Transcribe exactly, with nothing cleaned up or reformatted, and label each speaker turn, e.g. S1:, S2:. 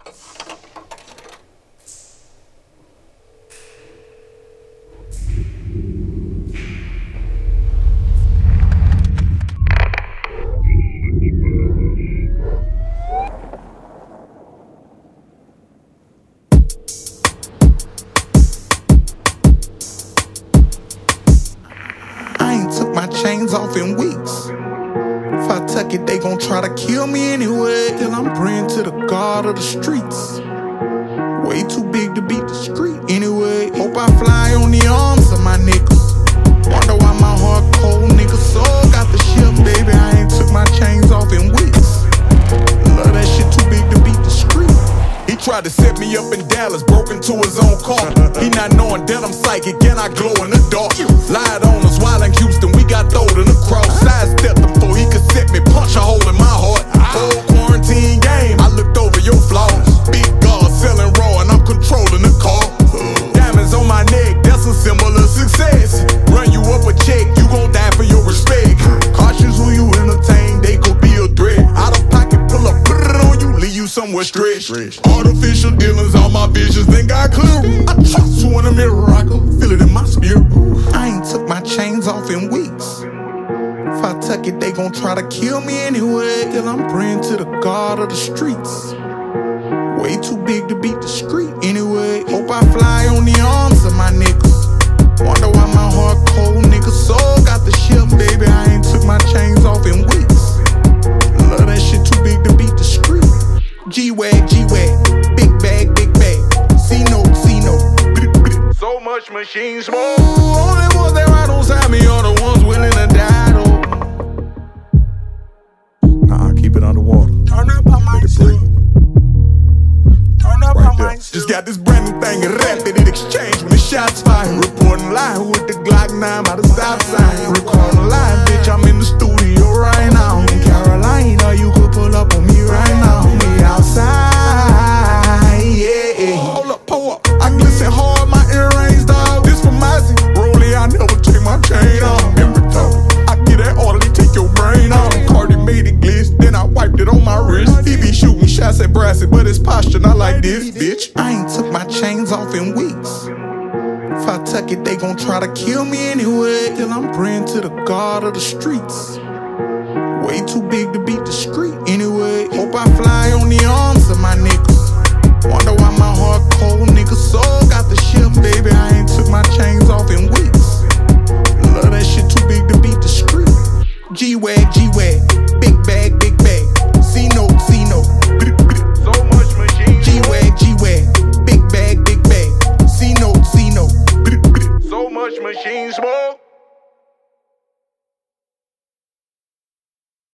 S1: Took my chains off in weeks. If I tuck it, they gon' try to kill me anyway. Till I'm praying to the God of the streets. Way too big to be discreet anyway. Hope I fly on the arms of my niggas. Wonder why my heart cold, nigga soul got the ship, baby. I ain't took my chains off in weeks. Love that shit too big to be discreet.
S2: He tried to set me up in Dallas, broke into his own car. He not knowing that I'm psychic and I glow in the dark. Lied on us while in Houston, we got throwed in the cross. Sidestepped him before he could set me, punch a hole in my heart. Whole quarantine game, I looked over your flaws. Big God selling raw and I'm controlling the car. Diamonds on my neck, that's a symbol of success. Run you up a check, you gon' die for your respect. Cautious who you entertain, they could be a threat. Out of pocket, pull up, put it on you, leave you somewhere stretched. Artificial dealings, all my visions, then got clear. I trust you in the mirror, I can feel it in my spirit.
S1: I ain't took my chains off in weeks. If I tuck it, they gon' try to kill me anyway. Till I'm praying to the God of the streets. Way too big to be discreet anyway. Hope I fly on the arms of my niggas. Wonder why my heart cold, nigga soul got the ship, baby. I ain't took my chains off in weeks. Love that shit too big to be discreet. G-Wag, G-Wag, big bag, big bag. C-note, C-note.
S2: So much machine smoke.
S1: Ooh, only ones that ride onside me are the ones willing to die, though.
S2: Nah, keep it underwater.
S1: Turn up on my seat. Turn up
S2: Right
S1: on
S2: there.
S1: my seat.
S2: Just got this brand new thing and rapid in exchange when the shots fired. Reporting live with the Glock nine by the stop sign.
S1: Recording live, bitch, I'm in the studio right now. In Carolina, you could pull up on me right now. Me outside, yeah.
S2: Hold up, pull up. I glisten hard, my earrings, dog. This from Mozzie. Rollie, I never take my chain off. Every time I get that orderly, take your brain off. Cardi made it glitz, then I wiped it on my wrist. He be shooting shots at Brassy, but his posture not like this, bitch.
S1: I ain't took my chains off in weeks. If I tuck it, they gon' try to kill me anyway. Till I'm praying to the God of the streets. Way too big to be discreet anyway. Hope I fly on the arms of my niggas. Wonder why my heart cold, nigga soul got the ship, baby. I ain't took my chains off in weeks. Love that shit too big to be discreet. G-Wag, G-Wag, big bag, big bag. C-note, C-note.
S2: So much machine.
S1: G-Wag, G-Wag, big bag, big bag. C-note, C-note.
S2: So much machine smoke.